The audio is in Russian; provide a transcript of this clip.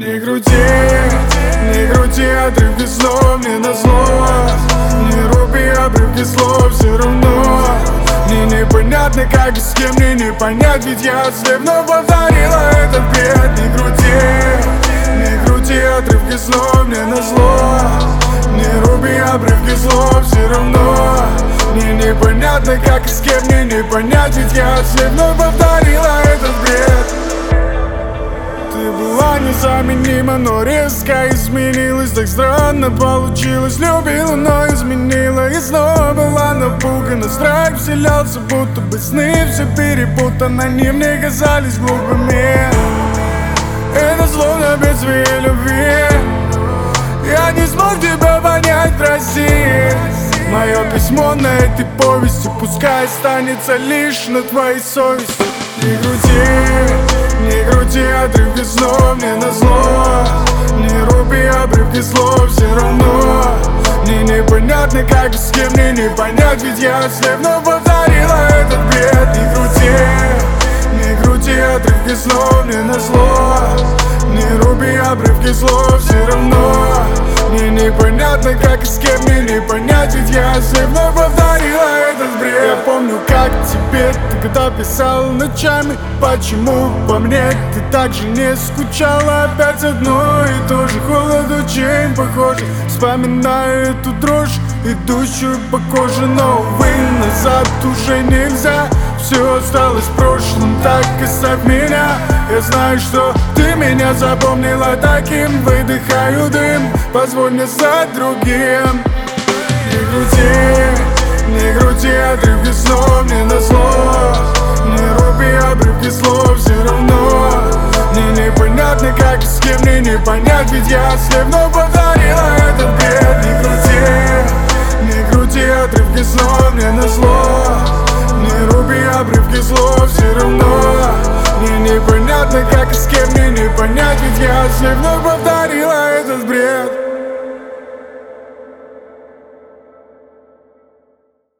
Не крути отрывки слов мне назло. Не руби обрывки слов все равно. Мне непонятно, как и с кем, мне не понять, ведь я вновь повторила этот бред. Не крути отрывки слов мне назло. Не руби обрывки слов все равно. Мне непонятно, как и с кем, мне не понять, ведь я вновь повторила этот бред. Ты была незаменима, но резко изменилась. Так странно получилось, любила, но изменила. И снова была напугана, страх вселялся, будто бы сны все перепутаны. Они мне казались глупыми. Это словно без твоей любви. Я не смог тебя понять, прости. Мое письмо на этой повести пускай останется лишь на твоей совести. Не крути отрывки слов мне назло. Не руби обрывки слов все равно. Мне непонятно, как и с кем, мне не понять, ведь я вновь повторила этот бред. Не крути отрывки слов мне назло. Не руби обрывки слов все равно. Мне непонятно, как и с кем, мне не понять, ведь я вновь повторила этот бред. Я помню, как тебе ты когда писал ночами. Почему по мне ты так же не скучала? Опять одно и то же, холод очень похожий. Вспоминаю эту дрожь, идущую по коже. Но, увы, назад уже нельзя. Все осталось в прошлом, так оставь меня. Я знаю, что ты меня запомнила таким. Выдыхаю дым, позволь мне стать другим. Не крути отрывки слов мне назло. Не руби обрывки слов все равно. Мне непонятно, как и с кем, мне не понять, ведь я вновь повторила этот бред. Не крути отрывки слов мне назло. Не руби обрывки слов все равно. Мне непонятно, как и с кем, мне не понять, ведь я вновь повторила этот бред.